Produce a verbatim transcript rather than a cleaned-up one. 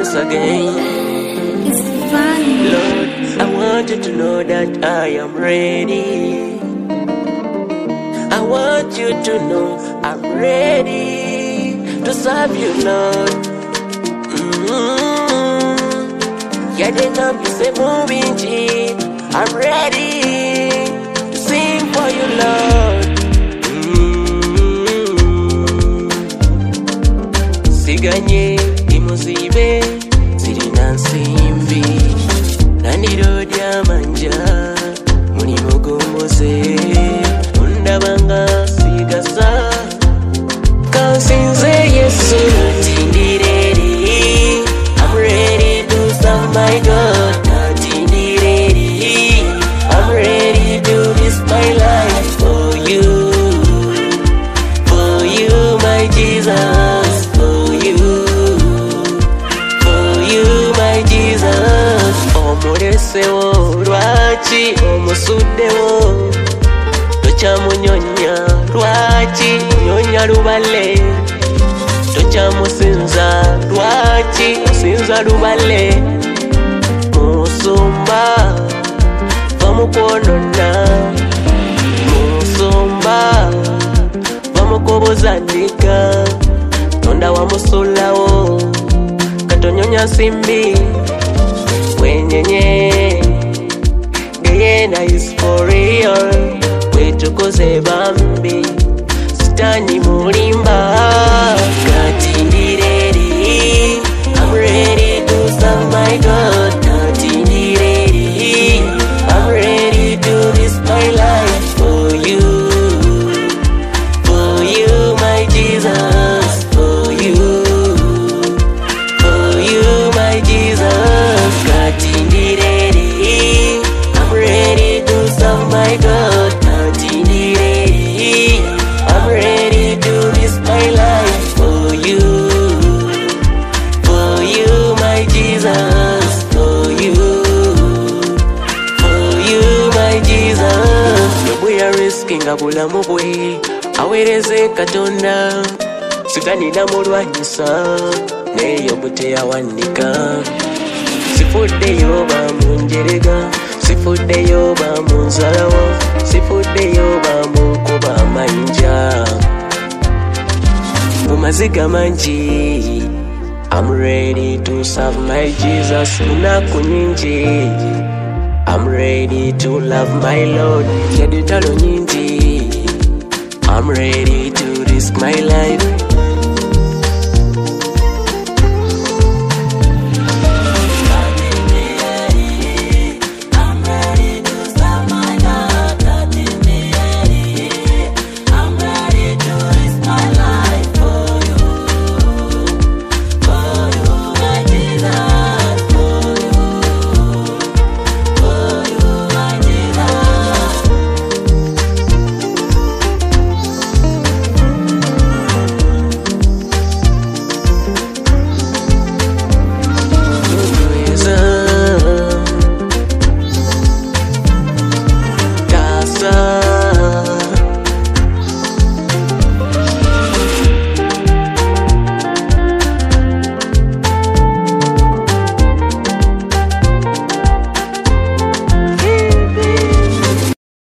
once again. Lord, I want you to know that I am ready. I want you to know I'm ready to serve you, Lord. Mm-hmm. Yeah, they know me say moving G. I'm ready to sing for you, Lord. Mm-hmm. Siganye imuzibe zirina nsimbi naniro dyamanja muli mugomboze undabanga sigasa kansinze Yesu tindireri. I'm ready to serve my God. Tindireri. I'm ready to risk my life for you, for you, my Jesus, for you, for you, my Jesus. Omulesewo lwaki omusuddewo tochamunyonya lwaki nyonya lubale tochamusinza lwaki osinza lubale musumba vamukwonona musumba vamukobozandika tonda wamusulawo katonyonya simbi wenyenye geyena is for real wetukoze bambi sitani mulimba katindireri. I'm ready to serve my God. Katindireri. I'm ready to risk my life for you, for you, my Jesus, for you, for you, my Jesus. Katindireri. I'm ready to serve my God. Katindireri. I'm ready to risk my life for you, for you, my Jesus, for you, for you, my Jesus. We are risking abulamu bwe awereze katonda siganina mulwanyisa neyo muteyawanika sifuddeyo bamunjerega sifuddeyo bamunzalawo sifuddeyo bamukuba amanja mumaziga mangi. I'm ready to serve my Jesus lunaku nyingi. I'm ready to love my Lord yadutalo nyingi. I'm ready to risk my life